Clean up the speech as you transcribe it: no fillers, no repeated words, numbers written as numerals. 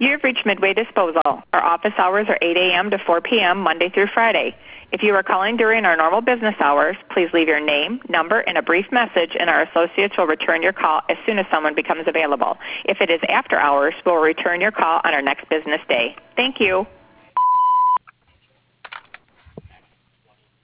You have reached Midway Disposal. Our office hours are 8 a.m. to 4 p.m. Monday through Friday. If you are calling during our normal business hours, please leave your name, number, and a brief message, and our associates will return your call as soon as someone becomes available. If it is after hours, we'll return your call on our next business day. Thank you.